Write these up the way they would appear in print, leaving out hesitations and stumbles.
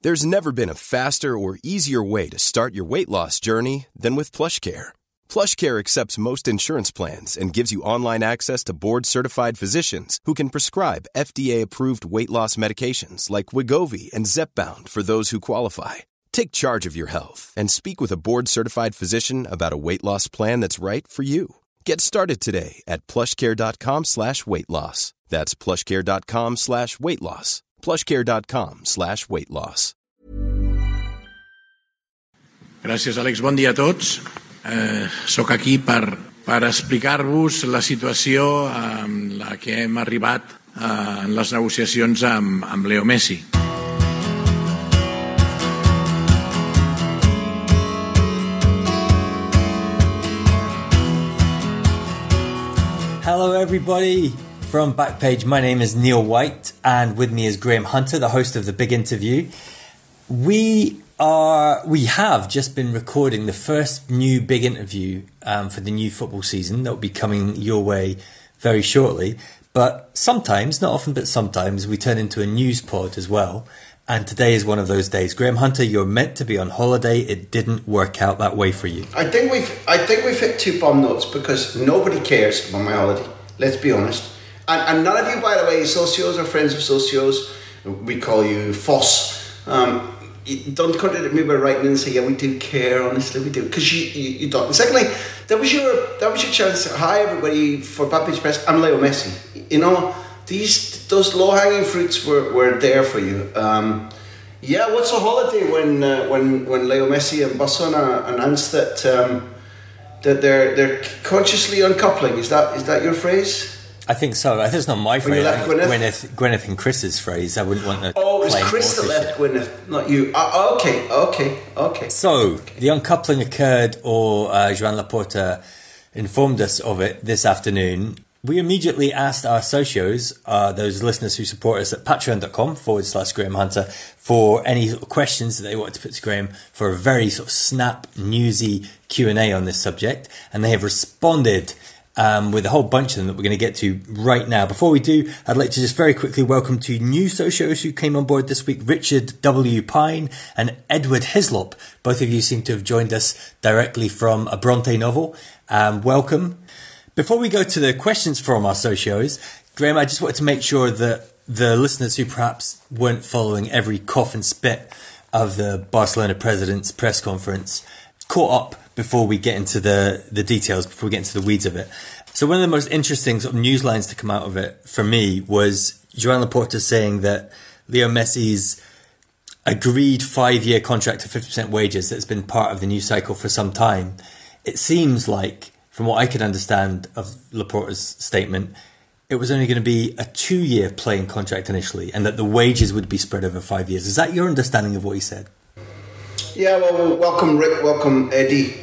There's never been a faster or easier way to start your weight loss journey than with PlushCare. PlushCare accepts most insurance plans and gives you online access to board-certified physicians who can prescribe FDA-approved weight loss medications like Wegovy and Zepbound for those who qualify. Take charge of your health and speak with a board-certified physician about a weight loss plan that's right for you. Get started today at plushcare.com/weight loss. That's plushcare.com/weight loss. plushcare.com/weight loss. Gràcies, Àlex. Bon dia a tots. Soc aquí per explicar-vos la situació en la que hem arribat en les negociacions amb Leo Messi. Hello everybody from Backpage. My name is Neil White and with me is Graham Hunter, the host of The Big Interview. We have just been recording the first new big interview for the new football season that will be coming your way very shortly. But sometimes, not often, but sometimes we turn into a news pod as well. And today is one of those days. Graham Hunter, you're meant to be on holiday. It didn't work out that way for you. I think we've hit two bomb notes because nobody cares about my holiday. Let's be honest. And none of you, by the way, socios or friends of socios, we call you FOSS. Don't contradict me by writing and say, yeah, we do care, honestly, we do. Because you don't. And secondly, that was your chance. Hi, everybody, for Backpage Press. I'm Leo Messi. You know, those low-hanging fruits were there for you. What's a holiday when Leo Messi and Barcelona announced that they're consciously uncoupling? Is that your phrase? I think so. I think it's not my phrase. Gwyneth and Chris's phrase. I wouldn't want to. Oh, it was Chris that left Gwyneth, not you. Okay. So the uncoupling occurred, or Joan Laporta informed us of it this afternoon. We immediately asked our socios, those listeners who support us at patreon.com/Graham Hunter, for any sort of questions that they wanted to put to Graham for a very sort of snap, newsy Q&A on this subject. And they have responded with a whole bunch of them that we're going to get to right now. Before we do, I'd like to just very quickly welcome two new socios who came on board this week, Richard W. Pine and Edward Hislop. Both of you seem to have joined us directly from a Bronte novel. Welcome. Before we go to the questions from our socios, Graham, I just wanted to make sure that the listeners who perhaps weren't following every cough and spit of the Barcelona president's press conference caught up before we get into the details, before we get into the weeds of it. So one of the most interesting sort of news lines to come out of it for me was Joan Laporta saying that Leo Messi's agreed 5-year contract to 50% wages that's been part of the news cycle for some time. It seems like, from what I could understand of Laporta's statement, it was only going to be a 2-year playing contract initially and that the wages would be spread over 5 years. Is that your understanding of what he said? Yeah, well, welcome Rick, welcome Eddie.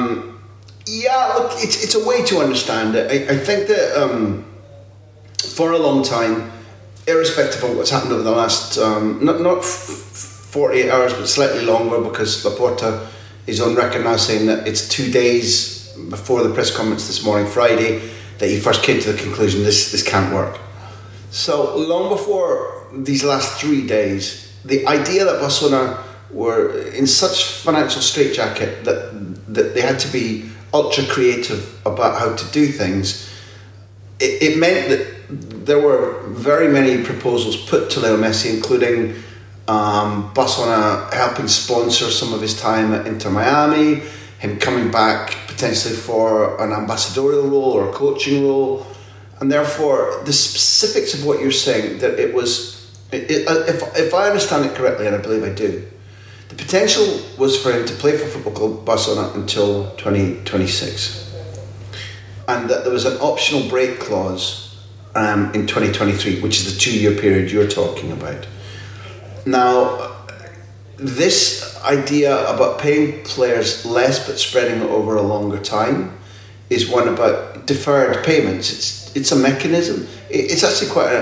Look, it's a way to understand it. I think that for a long time, irrespective of what's happened over the last, not 48 hours, but slightly longer, because Laporta is on record now saying that it's 2 days before the press conference this morning, Friday, that he first came to the conclusion this can't work. So long before these last 3 days, the idea that Barcelona were in such financial straitjacket that they had to be ultra creative about how to do things, it meant that there were very many proposals put to Leo Messi, including Barcelona helping sponsor some of his time at Inter Miami, him coming back potentially for an ambassadorial role or a coaching role, and therefore the specifics of what you're saying, that it was, if I understand it correctly, and I believe I do, the potential was for him to play for Football Club Barcelona until 2026, and that there was an optional break clause in 2023, which is the 2-year period you're talking about. Now, this idea about paying players less but spreading it over a longer time is one about deferred payments. It's a mechanism. It's actually quite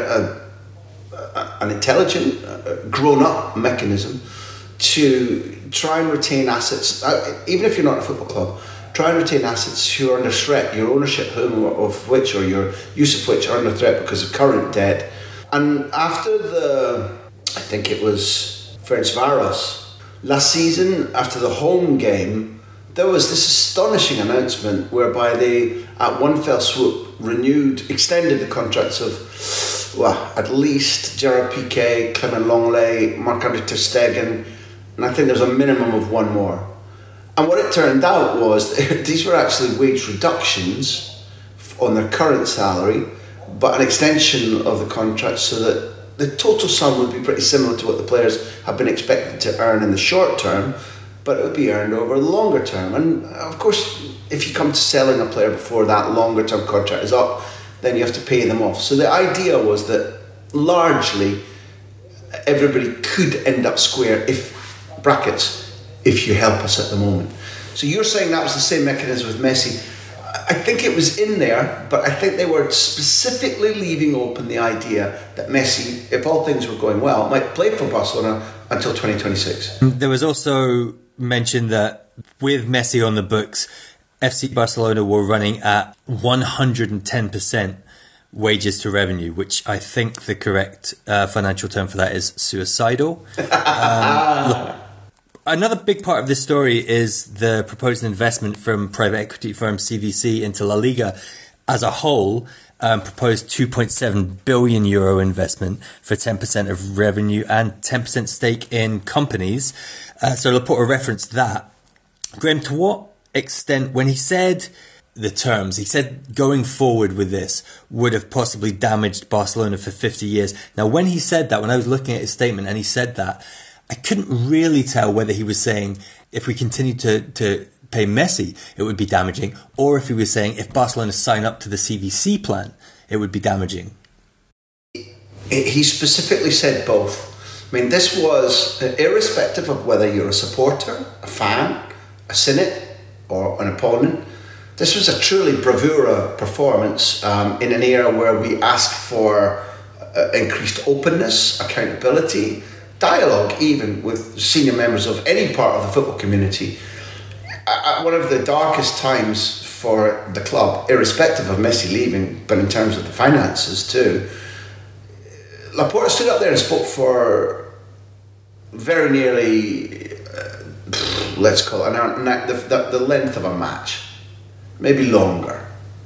an intelligent, grown-up mechanism to try and retain assets, even if you're not a football club, try and retain assets who are under threat, your ownership of which or your use of which are under threat because of current debt. And after I think it was Ferencváros. Last season, after the home game, there was this astonishing announcement whereby they, at one fell swoop, extended the contracts of, at least Gerard Piqué, Clement Lenglet, Marc-Andre ter Stegen, and I think there's a minimum of one more. And what it turned out was these were actually wage reductions on their current salary, but an extension of the contract so that the total sum would be pretty similar to what the players have been expected to earn in the short term, but it would be earned over a longer term. And of course, if you come to selling a player before that longer term contract is up, then you have to pay them off. So the idea was that largely everybody could end up square if you help us at the moment. So you're saying that was the same mechanism with Messi. I think it was in there, but I think they were specifically leaving open the idea that Messi, if all things were going well, might play for Barcelona until 2026. There was also mention that with Messi on the books, FC Barcelona were running at 110% wages to revenue, which I think the correct financial term for that is suicidal. Another big part of this story is the proposed investment from private equity firm CVC into La Liga as a whole, proposed €2.7 billion investment for 10% of revenue and 10% stake in companies. So Laporta referenced that. Graham, to what extent, when he said the terms, he said going forward with this would have possibly damaged Barcelona for 50 years. Now, when he said that, when I was looking at his statement and he said that, I couldn't really tell whether he was saying if we continue to pay Messi, it would be damaging, or if he was saying if Barcelona sign up to the CVC plan, it would be damaging. He specifically said both. I mean, this was irrespective of whether you're a supporter, a fan, a cynic, or an opponent. This was a truly bravura performance in an era where we asked for increased openness, accountability, dialogue even with senior members of any part of the football community. At one of the darkest times for the club, irrespective of Messi leaving, but in terms of the finances too, Laporta stood up there and spoke for very nearly, let's call it the length of a match, maybe longer.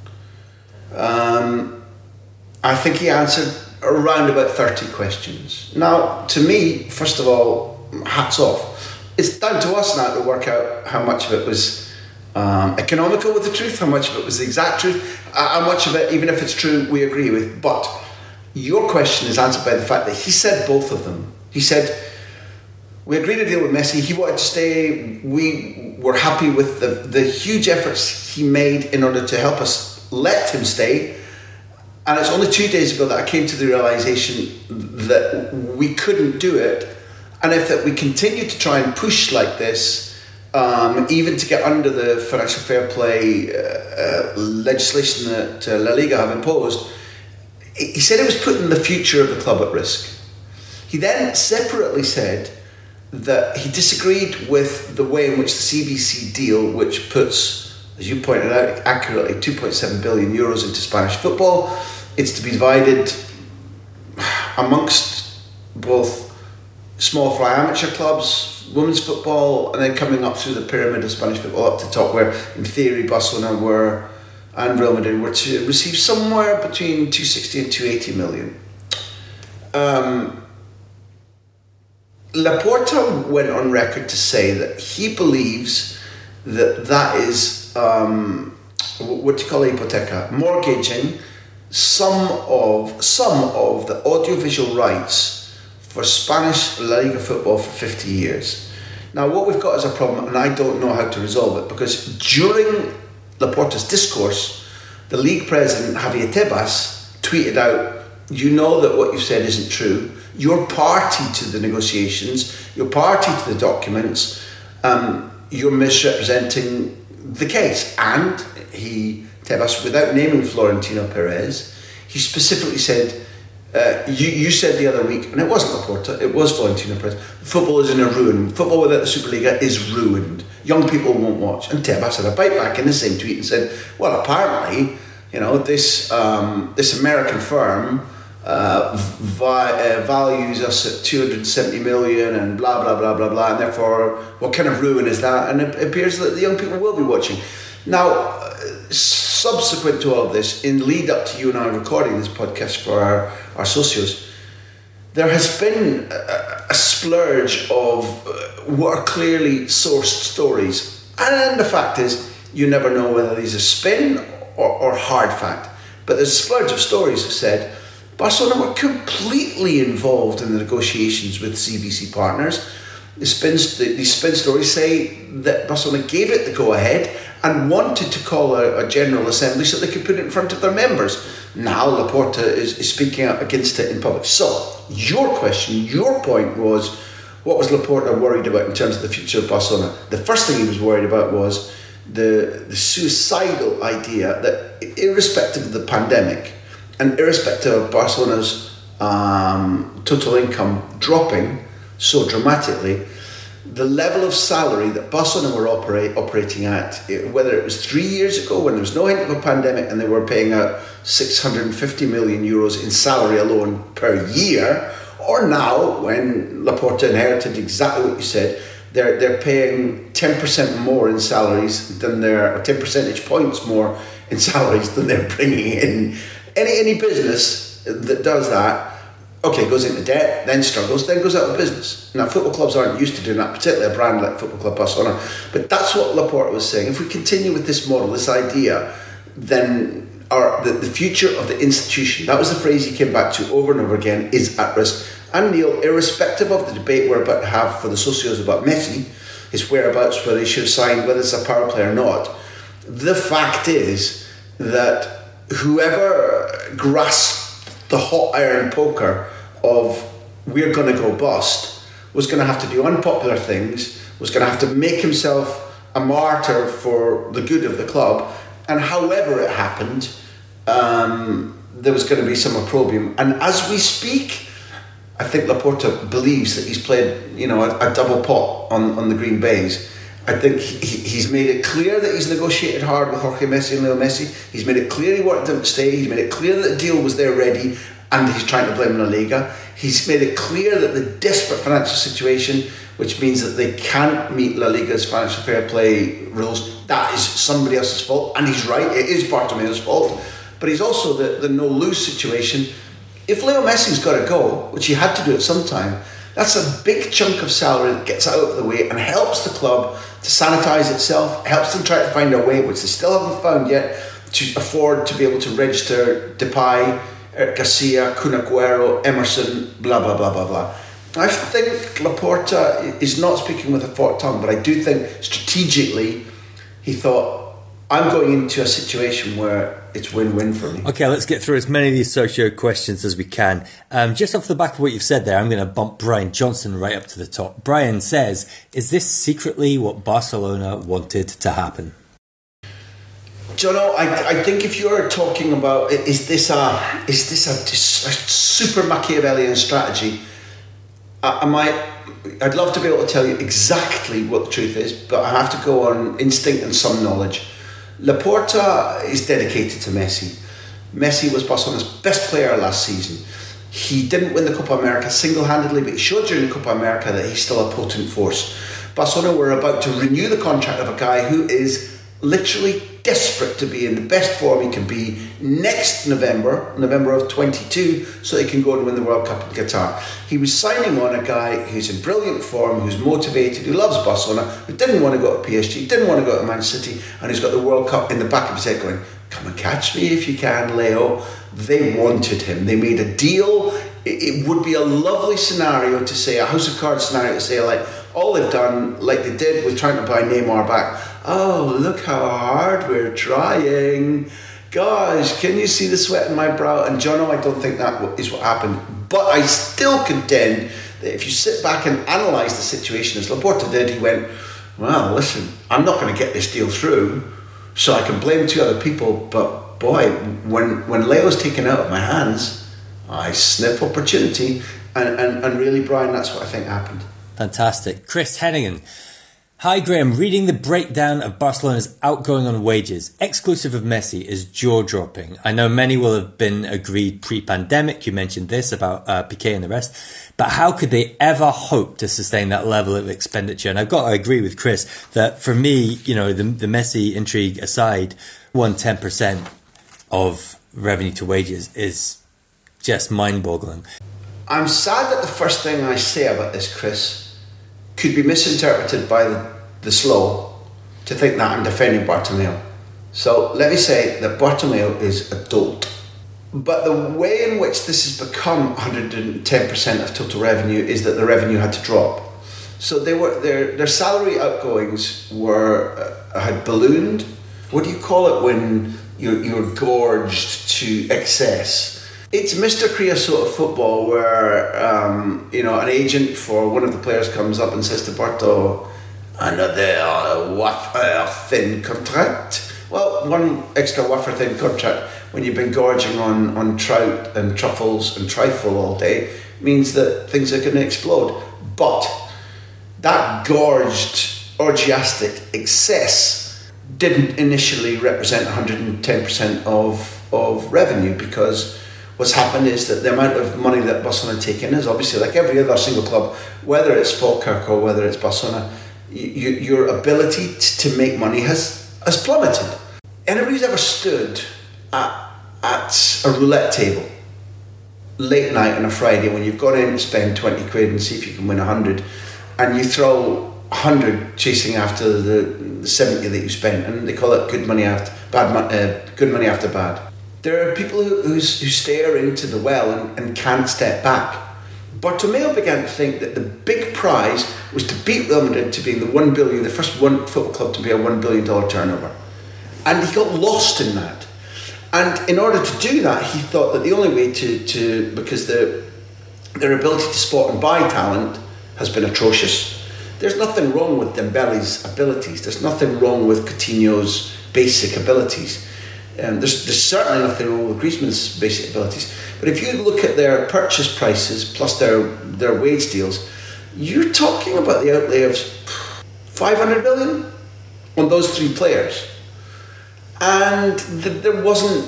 I think he answered around about 30 questions. Now, to me, first of all, hats off. It's down to us now to work out how much of it was economical with the truth, how much of it was the exact truth, how much of it, even if it's true, we agree with. But your question is answered by the fact that he said both of them. He said, we agreed to deal with Messi, he wanted to stay, we were happy with the huge efforts he made in order to help us let him stay. And it's only 2 days ago that I came to the realisation that we couldn't do it, and if that we continue to try and push like this, even to get under the financial fair play legislation that La Liga have imposed, he said it was putting the future of the club at risk. He then separately said that he disagreed with the way in which the CVC deal, which puts, as you pointed out accurately, €2.7 billion into Spanish football. It's to be divided amongst both small fry amateur clubs, women's football, and then coming up through the pyramid of Spanish football up to top, where in theory Barcelona and Real Madrid were to receive somewhere between 260 and 280 million. Laporta went on record to say that he believes that is what you call hipoteca, mortgaging some of the audiovisual rights for Spanish La Liga football for 50 years. Now, what we've got is a problem, and I don't know how to resolve it, because during Laporta's discourse, the league president, Javier Tebas, tweeted out, you know that what you've said isn't true. You're party to the negotiations, you're party to the documents, you're misrepresenting the case. And Tebas, without naming Florentino Perez, he specifically said, you said the other week, and it wasn't Laporta, it was Florentino Perez, football is in a ruin. Football without the Superliga is ruined. Young people won't watch. And Tebas had a bite back in the same tweet and said, well, apparently, this American firm values us at 270 million and blah blah blah blah blah, and therefore what kind of ruin is that? And it appears that the young people will be watching. Now, subsequent to all of this, in lead up to you and I recording this podcast for our socios, there has been a splurge of what are clearly sourced stories, and the fact is you never know whether these are spin or hard fact, but there's a splurge of stories have said Barcelona were completely involved in the negotiations with CVC partners. These spin stories say that Barcelona gave it the go-ahead and wanted to call a general assembly so they could put it in front of their members. Now Laporta is speaking out against it in public. So, your question, your point was, what was Laporta worried about in terms of the future of Barcelona? The first thing he was worried about was the suicidal idea that, irrespective of the pandemic and irrespective of Barcelona's total income dropping so dramatically, the level of salary that Barcelona were operating at, whether it was 3 years ago when there was no hint of a pandemic and they were paying out 650 million euros in salary alone per year, or now when Laporta inherited exactly what you said, they're paying 10% more in salaries than or 10 percentage points more in salaries than they're bringing in. Any business that does that, okay, goes into debt, then struggles, then goes out of business. Now, football clubs aren't used to doing that, particularly a brand like Football Club Barcelona. But that's what Laporta was saying. If we continue with this model, this idea, then the future of the institution, that was the phrase he came back to over and over again, is at risk. And Neil, irrespective of the debate we're about to have for the socios about Messi, his whereabouts, whether he should have signed, whether it's a power play or not, the fact is that whoever grasped the hot iron poker of we're going to go bust was going to have to do unpopular things, was going to have to make himself a martyr for the good of the club, and however it happened, there was going to be some opprobrium. And as we speak, I think Laporta believes that he's played, a double pot on the Green Bays. I think he's made it clear that he's negotiated hard with Jorge Messi and Leo Messi. He's made it clear he wanted them to stay. He's made it clear that the deal was there ready, and he's trying to blame La Liga. He's made it clear that the desperate financial situation, which means that they can't meet La Liga's financial fair play rules, that is somebody else's fault. And he's right, it is Bartomeu's fault. But he's also the no-lose situation. If Leo Messi's got to go, which he had to do at some time, that's a big chunk of salary that gets out of the way and helps the club to sanitise itself, helps them try to find a way, which they still haven't found yet, to afford to be able to register Depay, Garcia, Kun Aguero, Emerson, blah, blah, blah, blah, blah. I think Laporta is not speaking with a forked tongue, but I do think strategically he thought, I'm going into a situation where it's win-win for me. Okay, let's get through as many of these socio questions as we can. Just off the back of what you've said there, I'm going to bump Brian Johnson right up to the top. Brian says, is this secretly what Barcelona wanted to happen? Jono, I think if you're talking about is this a super Machiavellian strategy, I'd love to be able to tell you exactly what the truth is, but I have to go on instinct and some knowledge. Laporta is dedicated to Messi. Messi was Barcelona's best player last season. He didn't win the Copa America single-handedly, but he showed during the Copa America that he's still a potent force. Barcelona were about to renew the contract of a guy who is literally desperate to be in the best form he can be next November of 22, so he can go and win the World Cup in Qatar. He was signing on a guy who's in brilliant form, who's motivated, who loves Barcelona, who didn't want to go to PSG, didn't want to go to Man City, and who's got the World Cup in the back of his head going, come and catch me if you can, Leo. They wanted him. They made a deal. It would be a lovely scenario to say, a House of Cards scenario to say, like, all they've done, like they did with trying to buy Neymar back, oh, look how hard we're trying. Gosh, can you see the sweat in my brow? And Jono, I don't think that is what happened. But I still contend that if you sit back and analyse the situation as Laporta did, he went, well, listen, I'm not going to get this deal through, so I can blame two other people, but boy, when Leo's taken out of my hands, I sniff opportunity. And really, Brian, that's what I think happened. Fantastic. Chris Hennigan, Hi Graham, reading the breakdown of Barcelona's outgoing on wages, exclusive of Messi, is jaw-dropping. I know many will have been agreed pre-pandemic, you mentioned this about Piqué and the rest, but how could they ever hope to sustain that level of expenditure? And I've got to agree with Chris that for me, the Messi intrigue aside, 110% of revenue to wages is just mind-boggling. I'm sad that the first thing I say about this, Chris, could be misinterpreted by the slow to think that I'm defending Bartomeu. So let me say that Bartomeu is a dolt. But the way in which this has become 110% of total revenue is that the revenue had to drop. So their salary outgoings had ballooned. What do you call it when you're gorged to excess? It's Mr. Creosote of football where, an agent for one of the players comes up and says to Barto, another wafer thin contract. Well, one extra wafer thin contract when you've been gorging on trout and truffles and trifle all day means that things are going to explode. But that gorged, orgiastic excess didn't initially represent 110% of revenue, because what's happened is that the amount of money that Barcelona take in is obviously, like every other single club, whether it's Falkirk or whether it's Barcelona, your ability to make money has plummeted. Anybody who's ever stood at a roulette table late night on a Friday when you've gone in to spend 20 quid and see if you can win 100, and you throw 100 chasing after the 70 that you spent, and they call it good money after bad. There are people who stare into the well and can't step back. Bartomeu began to think that the big prize was to beat Real Madrid to being the first football club to be a $1 billion turnover. And he got lost in that. And in order to do that, he thought that the only way because their ability to spot and buy talent has been atrocious. There's nothing wrong with Dembele's abilities. There's nothing wrong with Coutinho's basic abilities. There's certainly nothing wrong with Griezmann's basic abilities. But if you look at their purchase prices plus their wage deals, you're talking about the outlay of 500 million on those three players. And there wasn't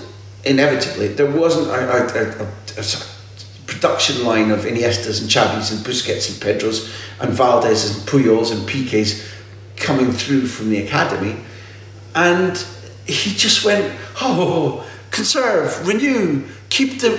a production line of Iniestas and Xavis and Busquets and Pedros and Valdez and Puyols and Piqués coming through from the academy. And he just went, conserve, renew, keep the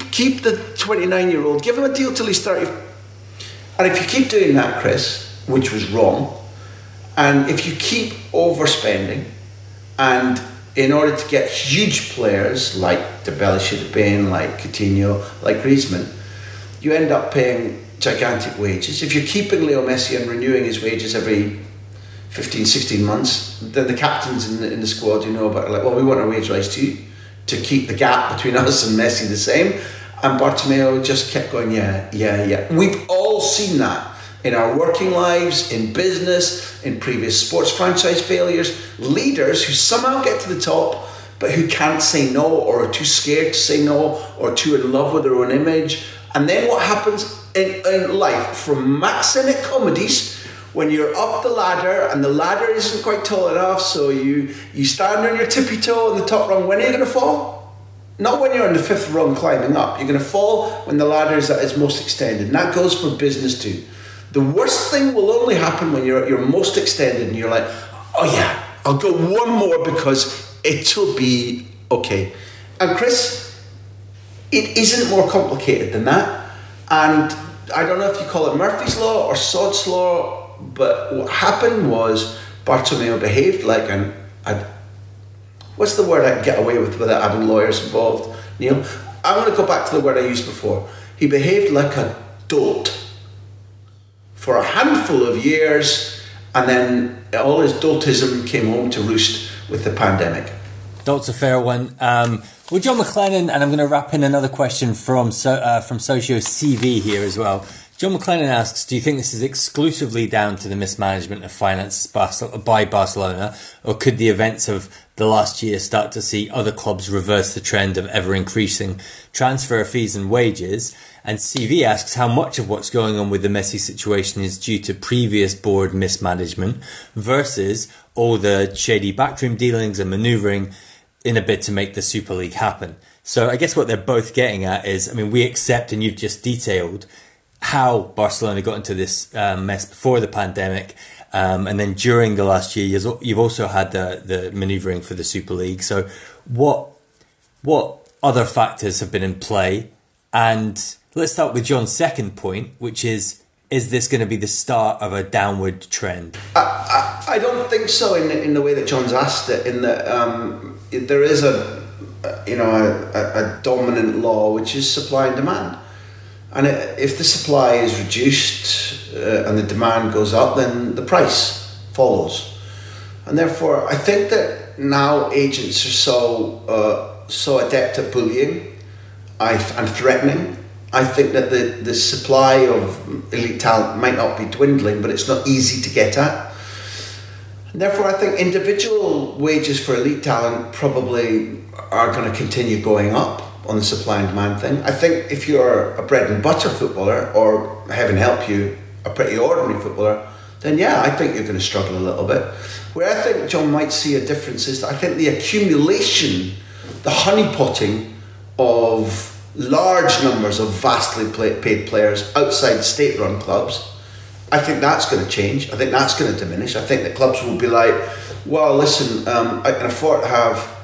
29-year-old, give him a deal till he's 30. And if you keep doing that, Chris, which was wrong, and if you keep overspending, and in order to get huge players like Dembele should have been, like Coutinho, like Griezmann, you end up paying gigantic wages. If you're keeping Leo Messi and renewing his wages every 15, 16 months, then the captains in the squad, we want our wage rise too, to keep the gap between us and Messi the same. And Bartomeu just kept going, yeah. We've all seen that in our working lives, in business, in previous sports franchise failures. Leaders who somehow get to the top, but who can't say no, or are too scared to say no, or too in love with their own image. And then what happens in life, from Max-cynic comedies, when you're up the ladder and the ladder isn't quite tall enough, so you stand on your tippy toe on the top rung, when are you going to fall? Not when you're on the fifth rung climbing up. You're going to fall when the ladder is at its most extended. And that goes for business too. The worst thing will only happen when you're at your most extended and you're like, oh yeah, I'll go one more because it'll be okay. And Chris, it isn't more complicated than that. And I don't know if you call it Murphy's Law or Sod's Law, but what happened was Bartomeu behaved like what's the word I can get away with without having lawyers involved, Neil? I'm going to go back to the word I used before. He behaved like a dolt for a handful of years, and then all his doltism came home to roost with the pandemic. Dolt's a fair one. Well, John McLennan, and I'm going to wrap in another question from Socio CV here as well. John McLennan asks, do you think this is exclusively down to the mismanagement of finances by Barcelona, or could the events of the last year start to see other clubs reverse the trend of ever-increasing transfer fees and wages? And CV asks how much of what's going on with the Messi situation is due to previous board mismanagement versus all the shady backroom dealings and manoeuvring in a bid to make the Super League happen. So I guess what they're both getting at is, I mean, we accept, and you've just detailed how Barcelona got into this mess before the pandemic, and then during the last year, you've also had the manoeuvring for the Super League. So what other factors have been in play? And let's start with John's second point, which is this going to be the start of a downward trend? I don't think so in the way that John's asked it, in that there is a dominant law, which is supply and demand. And if the supply is reduced and the demand goes up, then the price follows. And therefore, I think that now agents are so adept at bullying and threatening. I think that the supply of elite talent might not be dwindling, but it's not easy to get at. And therefore, I think individual wages for elite talent probably are going to continue going up on the supply and demand thing. I think if you're a bread and butter footballer, or heaven help you, a pretty ordinary footballer, then yeah, I think you're going to struggle a little bit. Where I think John might see a difference is that I think the accumulation, the honeypotting of large numbers of vastly paid players outside state-run clubs, I think that's going to change. I think that's going to diminish. I think that clubs will be like, well, listen, I can afford to have,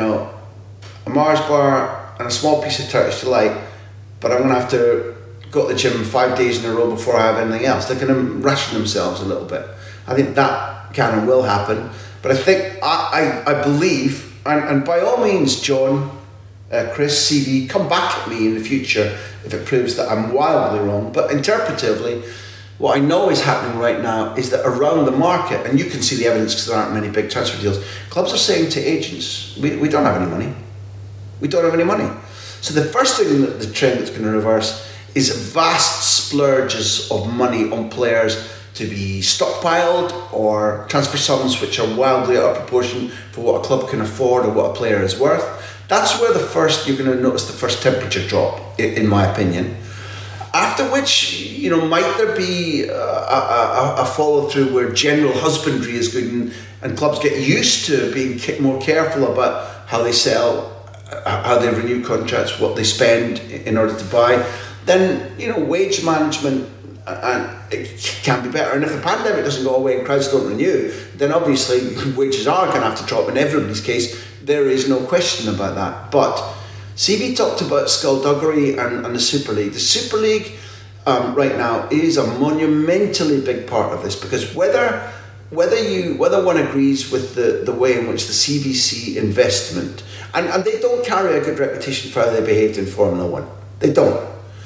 a Mars bar and a small piece of Turkish delight, but I'm going to have to go to the gym 5 days in a row before I have anything else. They're going to ration themselves a little bit. I think that kind of will happen. But I think, I believe, and by all means, John, Chris, CV, come back at me in the future if it proves that I'm wildly wrong. But interpretively, what I know is happening right now is that around the market, and you can see the evidence because there aren't many big transfer deals, clubs are saying to agents, we don't have any money. We don't have any money. So the first thing, that the trend that's going to reverse, is vast splurges of money on players to be stockpiled, or transfer sums which are wildly out of proportion for what a club can afford or what a player is worth. That's where you're going to notice the first temperature drop, in my opinion. After which, might there be a follow through where general husbandry is good and clubs get used to being more careful about how they sell, how they renew contracts, what they spend in order to buy. Then, wage management it can be better. And if the pandemic doesn't go away and crowds don't renew, then obviously wages are going to have to drop. In everybody's case, there is no question about that. But CV talked about skullduggery and the Super League. The Super League right now is a monumentally big part of this, because whether one agrees with the way in which the CVC investment, and they don't carry a good reputation for how they behaved in Formula 1. They don't.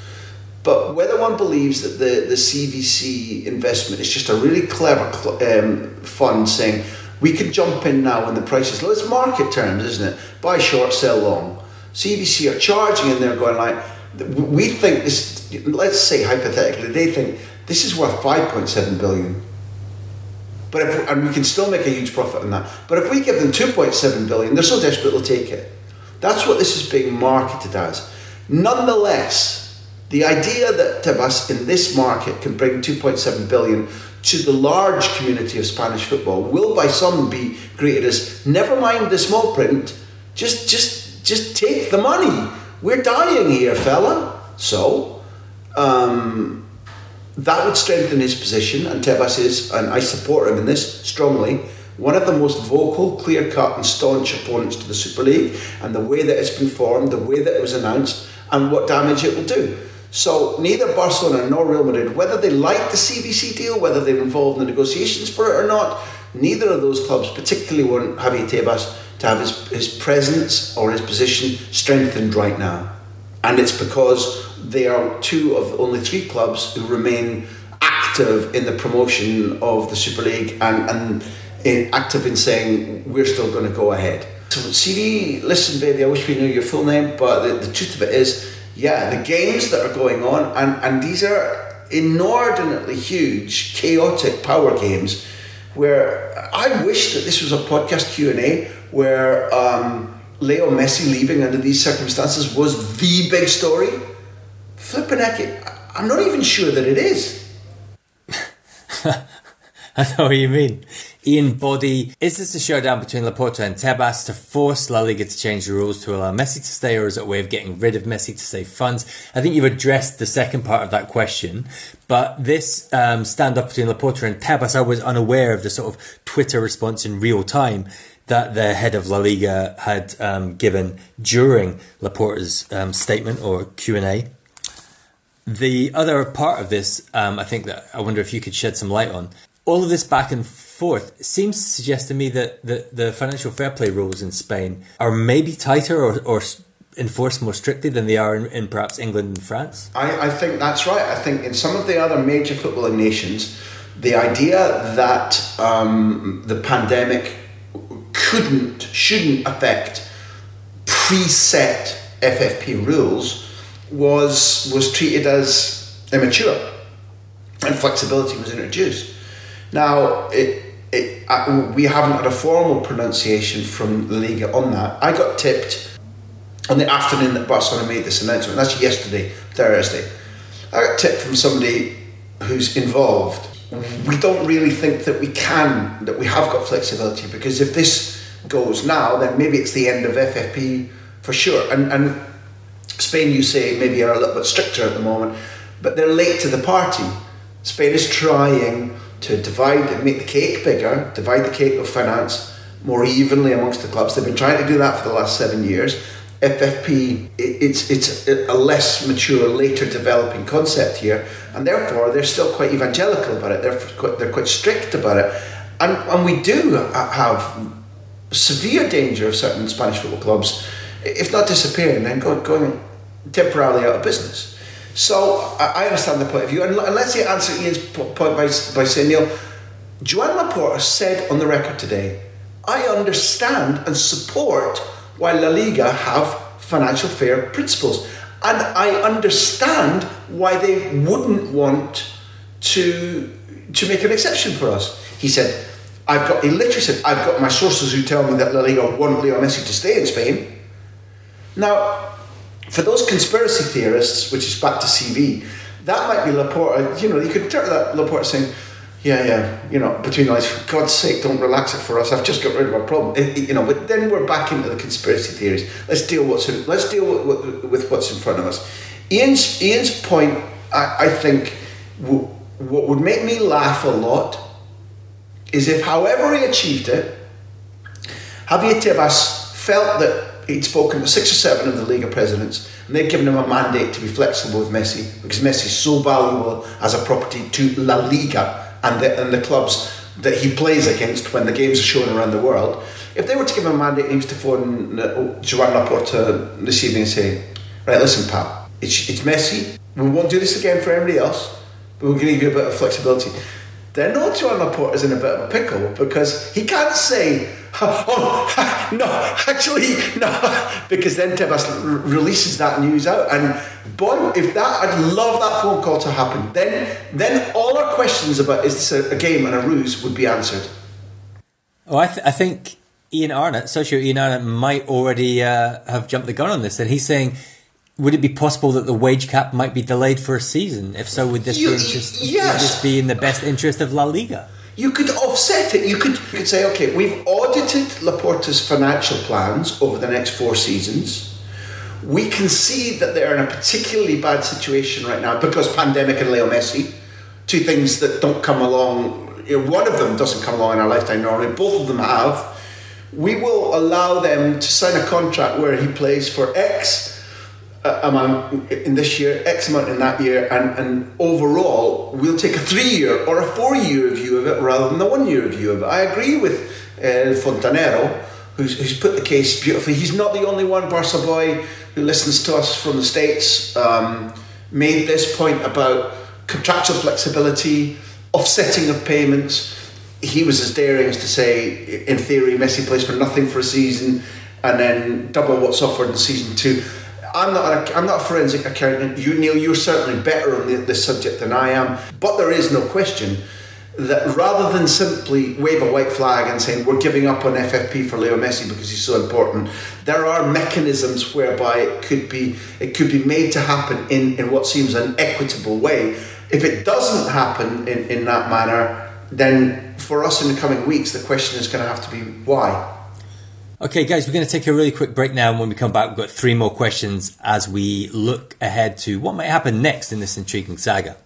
But whether one believes that the CVC investment is just a really clever fund saying, we can jump in now when the price is low. It's market terms, isn't it? Buy short, sell long. CVC are charging, and they're going like, we think this, let's say hypothetically, they think this is worth 5.7 billion. And we can still make a huge profit on that. But if we give them 2.7 billion, they're so desperate they'll take it. That's what this is being marketed as. Nonetheless, the idea that Tebas in this market can bring 2.7 billion to the large community of Spanish football will by some be greeted as, never mind the small print, just take the money. We're dying here, fella. So, that would strengthen his position, and Tebas is, and I support him in this strongly, one of the most vocal, clear-cut and staunch opponents to the Super League, and the way that it's been formed, the way that it was announced, and what damage it will do. So neither Barcelona nor Real Madrid, whether they like the CVC deal, whether they're involved in the negotiations for it or not, neither of those clubs particularly want Javi Tebas to have his presence or his position strengthened right now. And it's because they are two of only three clubs who remain active in the promotion of the Super League and active in saying we're still going to go ahead. So CD, listen baby, I wish we knew your full name, but the truth of it is, yeah, the games that are going on, and these are inordinately huge, chaotic power games where I wish that this was a podcast Q&A where Leo Messi leaving under these circumstances was the big story. Flippin' heck, I'm not even sure that it is. I know what you mean. Ian Body, is this a showdown between Laporta and Tebas to force La Liga to change the rules to allow Messi to stay, or is it a way of getting rid of Messi to save funds? I think you've addressed the second part of that question, but this stand-up between Laporta and Tebas, I was unaware of the sort of Twitter response in real time that the head of La Liga had given during Laporta's statement or Q&A. The other part of this, I think that I wonder if you could shed some light on. All of this back and forth seems to suggest to me that the financial fair play rules in Spain are maybe tighter or enforced more strictly than they are in perhaps England and France. I think that's right. I think in some of the other major footballing nations, the idea that the pandemic shouldn't affect preset FFP rules was treated as immature, and flexibility was introduced. Now, we haven't had a formal pronunciation from La Liga on that. I got tipped on the afternoon that Barcelona made this announcement. That's yesterday, Thursday. I got tipped from somebody who's involved. We don't really think that we have got flexibility, because if this goes now, then maybe it's the end of FFP for sure. And Spain, you say, maybe are a little bit stricter at the moment, but they're late to the party. Spain is trying to divide and make the cake bigger, divide the cake of finance more evenly amongst the clubs. They've been trying to do that for the last 7 years. FFP, it's a less mature, later developing concept here, and therefore they're still quite evangelical about it. They're quite strict about it, and we do have severe danger of certain Spanish football clubs, if not disappearing, then going temporarily out of business. So I understand the point of view, and let's answer Ian's point by saying, Neil, Joan Laporta said on the record today, I understand and support why La Liga have financial fair principles, and I understand why they wouldn't want to make an exception for us. He said, I've got my sources who tell me that La Liga want Leo Messi to stay in Spain. Now, for those conspiracy theorists, which is back to CV, that might be Laporta. You could interpret that Laporta saying, between us, for God's sake, don't relax it for us. I've just got rid of our problem. But then we're back into the conspiracy theories. Let's deal with what's in front of us. Ian's point, I think, what would make me laugh a lot is if, however he achieved it, Javier Tebas felt that he'd spoken to 6 or 7 of the Liga presidents, and they'd given him a mandate to be flexible with Messi, because Messi's so valuable as a property to La Liga and the clubs that he plays against when the games are shown around the world. If they were to give him a mandate, he was to phone Joan Laporta this evening and say, right, listen, pal, it's Messi. We won't do this again for anybody else, but we're going to give you a bit of flexibility. Then Joan Laporta's in a bit of a pickle, because he can't say, no, because then Tebas releases that news out, and boy, I'd love that phone call to happen. Then all our questions about is this a game and a ruse would be answered. Oh, I think socio Ian Arnott might already have jumped the gun on this, and he's saying, would it be possible that the wage cap might be delayed for a season? If so, would this be in the best interest of La Liga? You could offset it. You could say, okay, we've audited Laporta's financial plans over the next 4 seasons. We can see that they're in a particularly bad situation right now because pandemic and Leo Messi, 2 things that don't come along. One of them doesn't come along in our lifetime normally. Both of them have. We will allow them to sign a contract where he plays for X amount in this year, X amount in that year, and overall we'll take a 3-year or a 4-year view of it rather than a 1-year view of it. I agree with Fontanero, who's put the case beautifully. He's not the only one, Barca boy, who listens to us from the States, made this point about contractual flexibility, offsetting of payments. He was as daring as to say, in theory, Messi plays for nothing for a season and then double what's offered in season 2. I'm not a forensic accountant. You, Neil, you're certainly better on this subject than I am. But there is no question that rather than simply wave a white flag and saying we're giving up on FFP for Leo Messi because he's so important, there are mechanisms whereby it could be made to happen in what seems an equitable way. If it doesn't happen in that manner, then for us in the coming weeks, the question is going to have to be why. Okay, guys, we're going to take a really quick break now, and when we come back, we've got 3 more questions as we look ahead to what might happen next in this intriguing saga.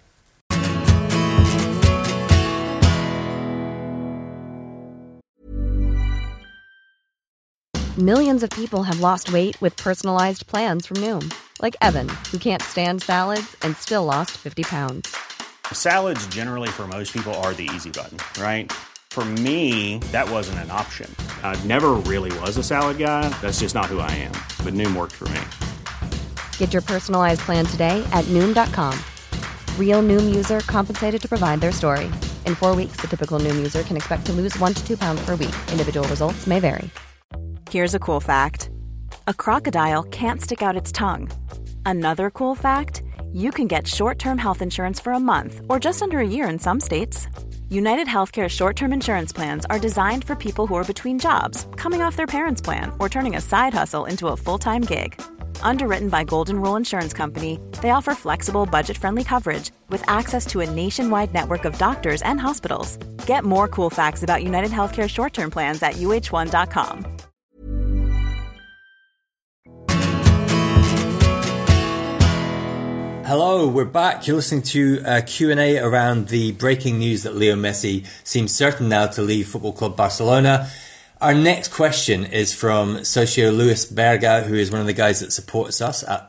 Millions of people have lost weight with personalized plans from Noom. Like Evan, who can't stand salads and still lost 50 pounds. Salads generally for most people are the easy button, right? For me, that wasn't an option. I never really was a salad guy. That's just not who I am. But Noom worked for me. Get your personalized plan today at Noom.com. Real Noom user compensated to provide their story. In 4 weeks, the typical Noom user can expect to lose 1 to 2 pounds per week. Individual results may vary. Here's a cool fact. A crocodile can't stick out its tongue. Another cool fact, you can get short-term health insurance for a month or just under a year in some states. United Healthcare short-term insurance plans are designed for people who are between jobs, coming off their parents' plan, or turning a side hustle into a full-time gig. Underwritten by Golden Rule Insurance Company, they offer flexible, budget-friendly coverage with access to a nationwide network of doctors and hospitals. Get more cool facts about United Healthcare short-term plans at uh1.com. Hello, we're back. You're listening to a Q&A around the breaking news that Leo Messi seems certain now to leave Football Club Barcelona. Our next question is from Socio Luis Berga, who is one of the guys that supports us at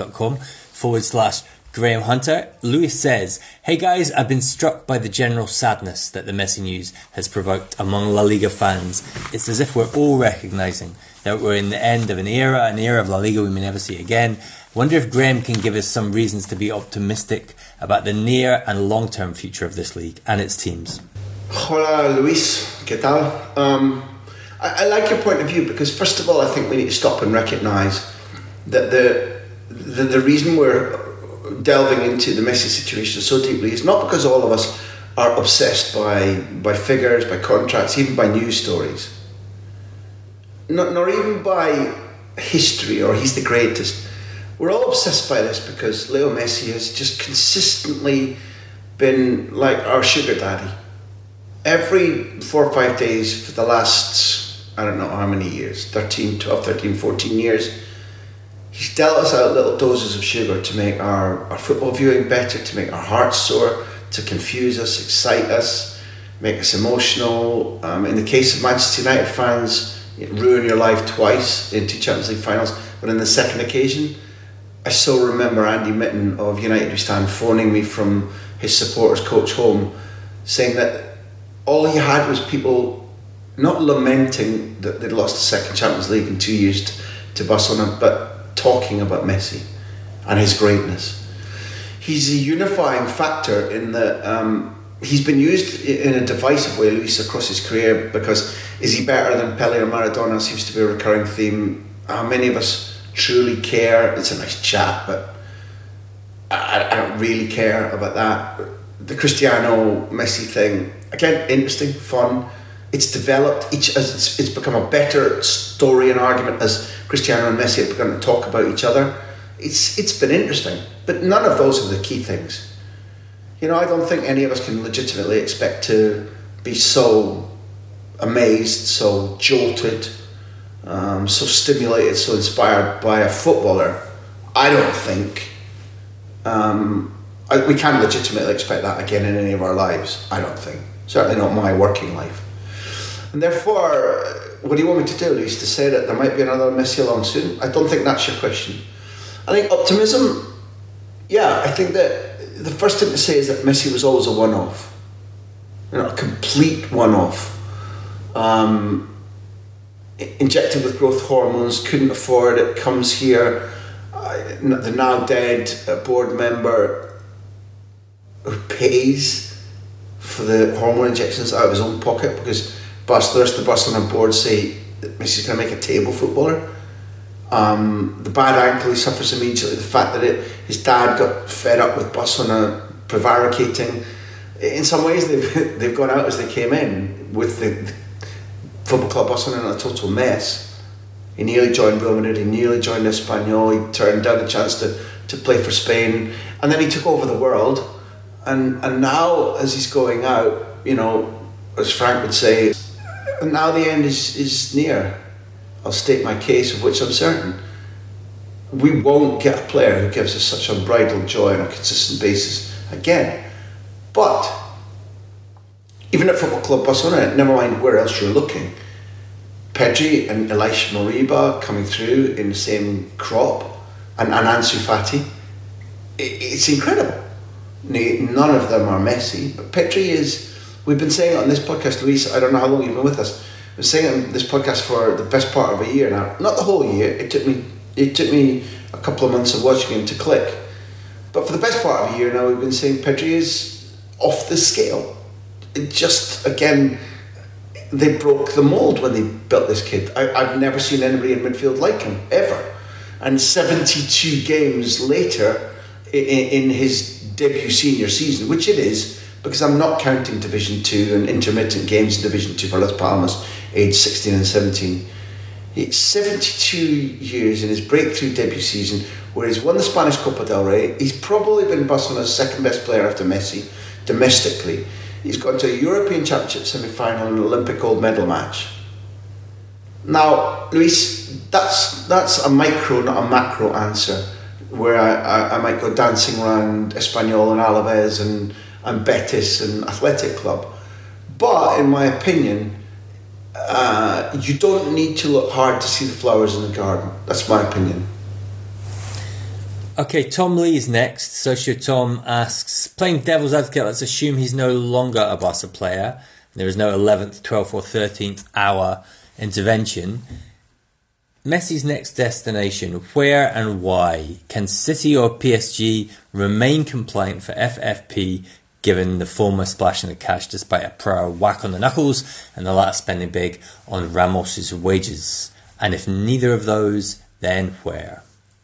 patreon.com/Graham Hunter. Luis says, "Hey guys, I've been struck by the general sadness that the Messi news has provoked among La Liga fans. It's as if we're all recognising that we're in the end of an era of La Liga we may never see again. Wonder if Graham can give us some reasons to be optimistic about the near and long-term future of this league and its teams." Hola Luis, ¿qué tal? I like your point of view because first of all I think we need to stop and recognise that the reason we're delving into the Messi situation so deeply is not because all of us are obsessed by figures, by contracts, even by news stories. Nor even by history or he's the greatest. We're all obsessed by this because Leo Messi has just consistently been like our sugar daddy. Every 4 or 5 days for the last, I don't know how many years, 13, 12, 13, 14 years, he's dealt us out little doses of sugar to make our football viewing better, to make our hearts soar, to confuse us, excite us, make us emotional. In the case of Manchester United fans, ruin your life twice in 2 Champions League finals, but on the second occasion, I still remember Andy Mitten of United We Stand phoning me from his supporters coach home saying that all he had was people not lamenting that they'd lost the second Champions League in 2 years to Barcelona, but talking about Messi and his greatness. He's a unifying factor in that he's been used in a divisive way, Luis, across his career because is he better than Pele or Maradona seems to be a recurring theme. How many of us truly care? It's a nice chat, but I don't really care about that. The Cristiano Messi thing, again, interesting, fun. It's developed. It's become a better story and argument as Cristiano and Messi have begun to talk about each other. It's been interesting, but none of those are the key things. I don't think any of us can legitimately expect to be so amazed, so jolted, so stimulated, so inspired by a footballer. I don't think we can legitimately expect that again in any of our lives. I don't think. Certainly not my working life. And therefore, what do you want me to do, Luis? To say that there might be another Messi along soon? I don't think that's your question. I think optimism, yeah, I think that the first thing to say is that Messi was always a one-off. A complete one-off. Injected with growth hormones, couldn't afford it, comes here, the now dead board member who pays for the hormone injections out of his own pocket because the rest of the Barcelona board say that Messi's going to make a table footballer. The bad ankle he suffers immediately, the fact that his dad got fed up with Barcelona prevaricating. In some ways they've gone out as they came in, with the Football Club Barcelona in a total mess. He nearly joined Real Madrid, he nearly joined Espanyol, he turned down the chance to play for Spain, and then he took over the world, and now as he's going out, you know, as Frank would say, now the end is near. I'll state my case, of which I'm certain. We won't get a player who gives us such unbridled joy on a consistent basis again. But even at Football Club Barcelona, never mind where else you're looking, Pedri and Elisha Moriba coming through in the same crop, and Ansu Fati, it's incredible. None of them are Messi, but Pedri is, we've been saying it on this podcast, Luis, I don't know how long you've been with us, I've been saying it on this podcast for the best part of a year now, not the whole year, it took me a couple of months of watching him to click, but for the best part of a year now we've been saying Pedri is off the scale. It just, again, they broke the mould when they built this kid. I've never seen anybody in midfield like him, ever. And 72 games later, in his debut senior season, which it is, because I'm not counting Division 2 and intermittent games in Division 2 for Las Palmas, aged 16 and 17. It's 72 years in his breakthrough debut season, where he's won the Spanish Copa del Rey. He's probably been Barcelona's second best player after Messi, domestically. He's gone to a European Championship semi-final and an Olympic gold medal match. Now, Luis, that's a micro, not a macro answer, where I might go dancing around Espanyol and Alaves and Betis and Athletic Club. But in my opinion, you don't need to look hard to see the flowers in the garden. That's my opinion. Okay, Tom Lee's next. Socio Tom asks, playing devil's advocate, let's assume he's no longer a Barca player. There is no 11th, 12th or 13th hour intervention. Messi's next destination, where and why? Can City or PSG remain compliant for FFP given the former splashing the cash despite a prior whack on the knuckles and the latter spending big on Ramos's wages? And if neither of those, then where?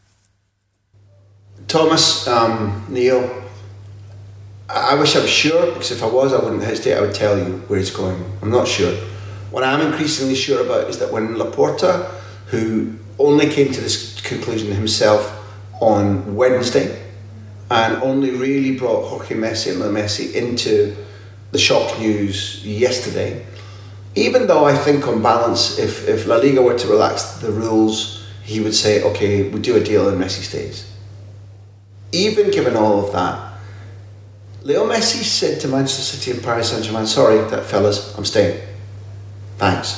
Thomas, Neil, I wish I was sure, because if I was, I wouldn't hesitate. I would tell you where he's going. I'm not sure. What I'm increasingly sure about is that when Laporta, who only came to this conclusion himself on Wednesday and only really brought Jorge Messi and Leo Messi into the shock news yesterday, even though I think on balance, if La Liga were to relax the rules, he would say, okay, we do a deal and Messi stays. Even given all of that, Leo Messi said to Manchester City and Paris Saint-Germain, sorry, that fellas, I'm staying. Thanks.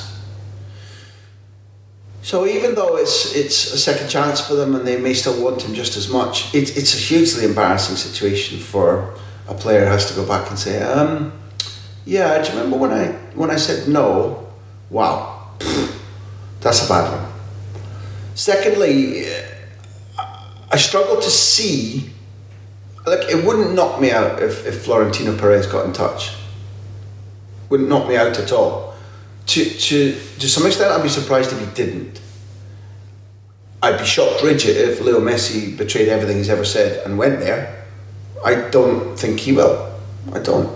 So even though it's a second chance for them and they may still want him just as much, it's a hugely embarrassing situation for a player who has to go back and say, yeah, do you remember when I said no? Wow, that's a bad one. Secondly, I struggle to see, like, it wouldn't knock me out if Florentino Perez got in touch. Wouldn't knock me out at all. To some extent, I'd be surprised if he didn't. I'd be shocked rigid if Leo Messi betrayed everything he's ever said and went there. I don't think he will. I don't.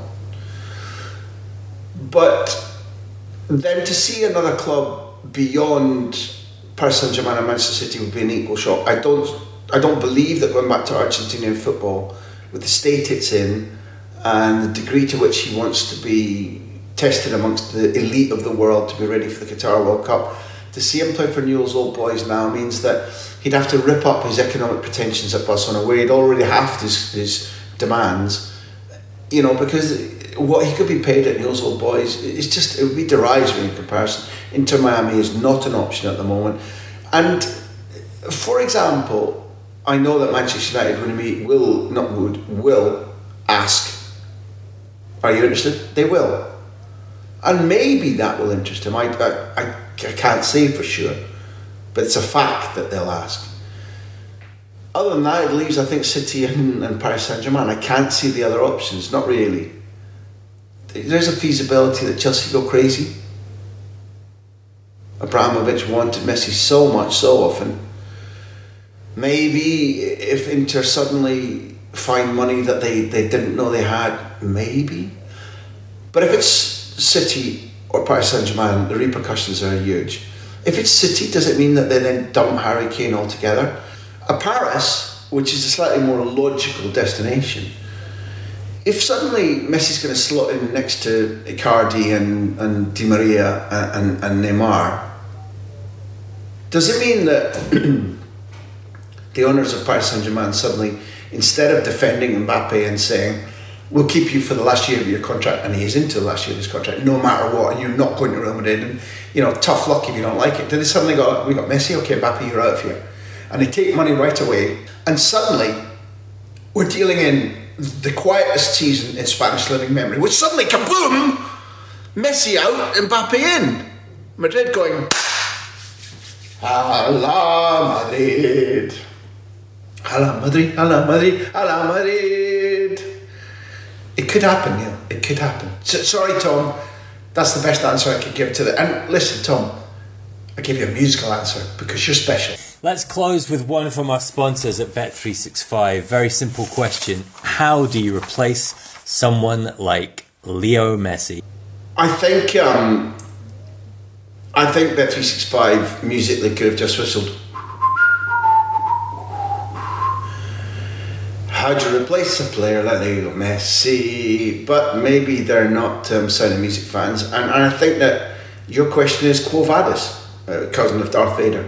But then to see another club beyond Paris Saint-Germain and Manchester City would be an equal shock. I don't believe that going back to Argentinian football, with the state it's in and the degree to which he wants to be tested amongst the elite of the world to be ready for the Qatar World Cup, to see him play for Newell's Old Boys now means that he'd have to rip up his economic pretensions at Barcelona, where he'd already halved his demands, you know, because what he could be paid at Newell's Old Boys, it would be derisory in comparison. Inter Miami is not an option at the moment. And for example, I know that Manchester United will ask, are you interested? They will. And maybe that will interest him. I can't say for sure, but it's a fact that they'll ask. Other than that, it leaves, I think, City and Paris Saint-Germain. I can't see the other options, not really. There's a feasibility that Chelsea go crazy. Abramovich wanted Messi so much, so often. Maybe if Inter suddenly find money that they didn't know they had, maybe. But if it's City or Paris Saint-Germain, the repercussions are huge. If it's City, does it mean that they then dump Harry Kane altogether? Paris, which is a slightly more logical destination, if suddenly Messi's going to slot in next to Icardi and Di Maria and Neymar, does it mean that the owners of Paris Saint-Germain suddenly, instead of defending Mbappe and saying, we'll keep you for the last year of your contract, and he is into the last year of his contract, no matter what, and you're not going to Real Madrid, and tough luck if you don't like it. Then they suddenly go, we got Messi, okay, Mbappe, you're out of here. And they take money right away, and suddenly we're dealing in the quietest season in Spanish living memory, which suddenly, kaboom, Messi out, Mbappe in. Madrid going, Hala Madrid. Hala Madrid, Hala Madrid, Hala Madrid. It could happen, Neil. It could happen. Sorry, Tom. That's the best answer I could give to that. And listen, Tom, I give you a musical answer because you're special. Let's close with one from our sponsors at Bet365. Very simple question. How do you replace someone like Leo Messi? I think Bet365 musically could have just whistled. How do you replace a player like Leo Messi? But maybe they're not Sound of Music fans. And I think that your question is Quo Vadis, cousin of Darth Vader.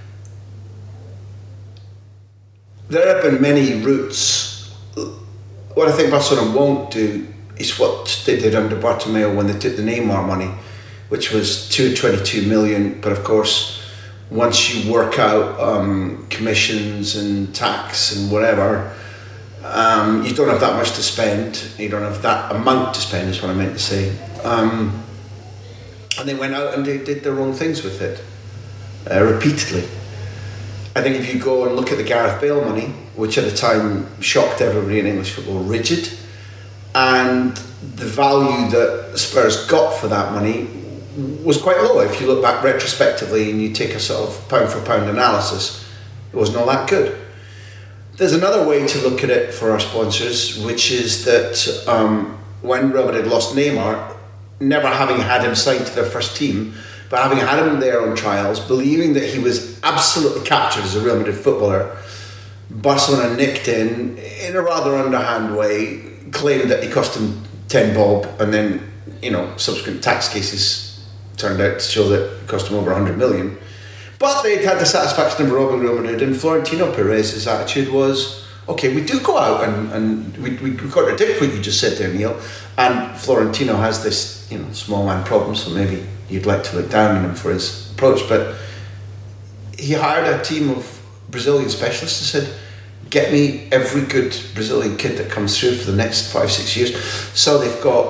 There have been many routes. What I think Barcelona won't do is what they did under Bartomeu when they took the Neymar money, which was 222 million. But of course, once you work out commissions and tax and whatever, you don't have that much to spend. You don't have that amount to spend, is what I meant to say. And they went out and they did the wrong things with it repeatedly. I think if you go and look at the Gareth Bale money, which at the time shocked everybody in English football, rigid, and the value that Spurs got for that money was quite low. If you look back retrospectively and you take a sort of pound for pound analysis, it wasn't all that good. There's another way to look at it for our sponsors, which is that when Real Madrid lost Neymar, never having had him signed to their first team, but having had him there on trials, believing that he was absolutely captured as a Real Madrid footballer, Barcelona nicked in a rather underhand way, claimed that he cost him 10 bob, and then, subsequent tax cases turned out to show that it cost him over 100 million. But they'd had the satisfaction of robbing Real Madrid, and Florentino Perez's attitude was, okay, we do go out and we contradict what you just said there, Neil, and Florentino has this, small man problem, so maybe you'd like to look down on him for his approach, but he hired a team of Brazilian specialists and said, get me every good Brazilian kid that comes through for the next 5-6 years. So they've got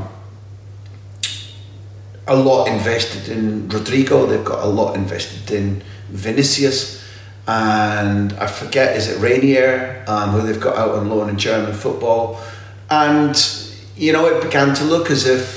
a lot invested in Rodrigo, they've got a lot invested in Vinicius, and I forget, is it Rainier, who they've got out on loan in German football. And it began to look as if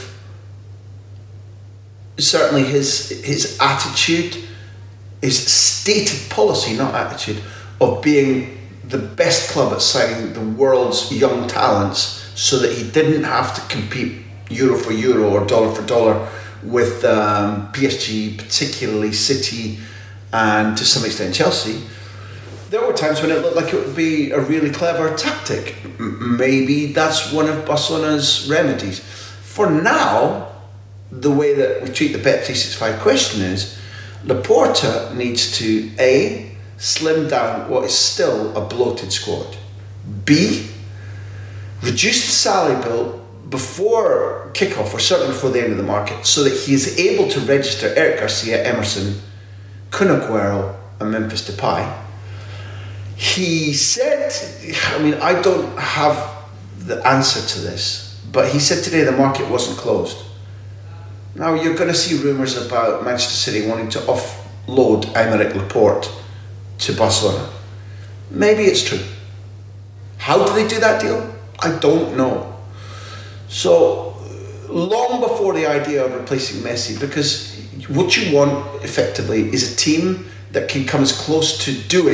certainly his attitude, his stated policy, not attitude, of being the best club at signing the world's young talents so that he didn't have to compete euro for euro or dollar for dollar with PSG, particularly City, and to some extent Chelsea. There were times when it looked like it would be a really clever tactic. Maybe that's one of Barcelona's remedies. For now, the way that we treat the Bet365 question is, Laporta needs to A, slim down what is still a bloated squad, B, reduce the salary bill before kick-off, or certainly before the end of the market, so that he is able to register Eric Garcia, Emerson, Kun Aguero and Memphis Depay. He said, I don't have the answer to this, but he said today the market wasn't closed. Now you're going to see rumours about Manchester City wanting to offload Aymeric Laporte to Barcelona. Maybe it's true. How do they do that deal? I don't know. So, long before the idea of replacing Messi, because what you want, effectively, is a team that can come as close to doing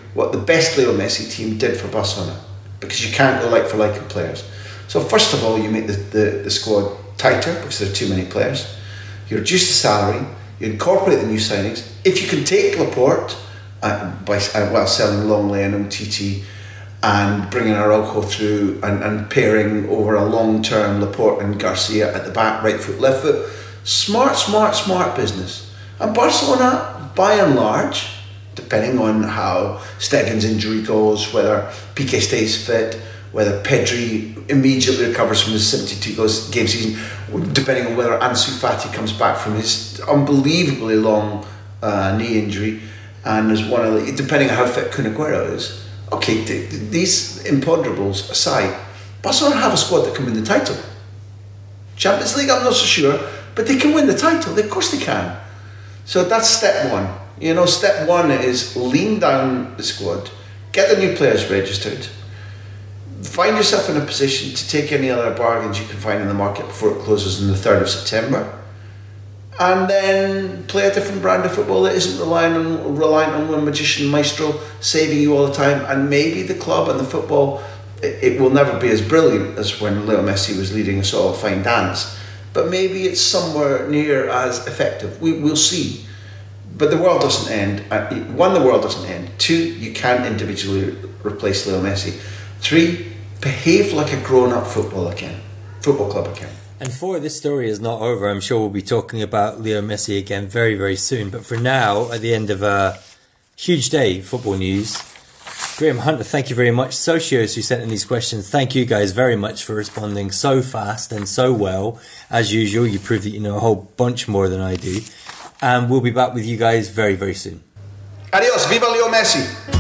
what the best Leo Messi team did for Barcelona, because you can't go like for like in players. So first of all, you make the squad tighter because there are too many players. You reduce the salary, you incorporate the new signings. If you can take Laporte while selling Longley and Umtiti and bringing Araujo through and pairing over a long-term Laporte and Garcia at the back, right foot, left foot, smart business. And Barcelona, by and large, depending on how Stegen's injury goes, whether Piqué stays fit, whether Pedri immediately recovers from his 72-game season, depending on whether Ansu Fati comes back from his unbelievably long knee injury, and is depending on how fit Kun Aguero is. Okay, these imponderables aside, Barcelona have a squad that can win the title. Champions League, I'm not so sure, but they can win the title. Of course they can. So that's step one. Step one is lean down the squad, get the new players registered, find yourself in a position to take any other bargains you can find in the market before it closes on the 3rd of September, and then play a different brand of football that isn't reliant on one magician maestro saving you all the time. And maybe the club and the football, it will never be as brilliant as when Leo Messi was leading us all a fine dance, but maybe it's somewhere near as effective. We'll see. But the world doesn't end. One, the world doesn't end. Two, you can't individually replace Leo Messi. Three, behave like a grown-up football club again. And 4, this story is not over. I'm sure we'll be talking about Leo Messi again very, very soon. But for now, at the end of a huge day, football news, Graham Hunter, thank you very much. Socios who sent in these questions, thank you guys very much for responding so fast and so well. As usual, you prove that you know a whole bunch more than I do. And we'll be back with you guys very, very soon. Adios, viva Leo Messi!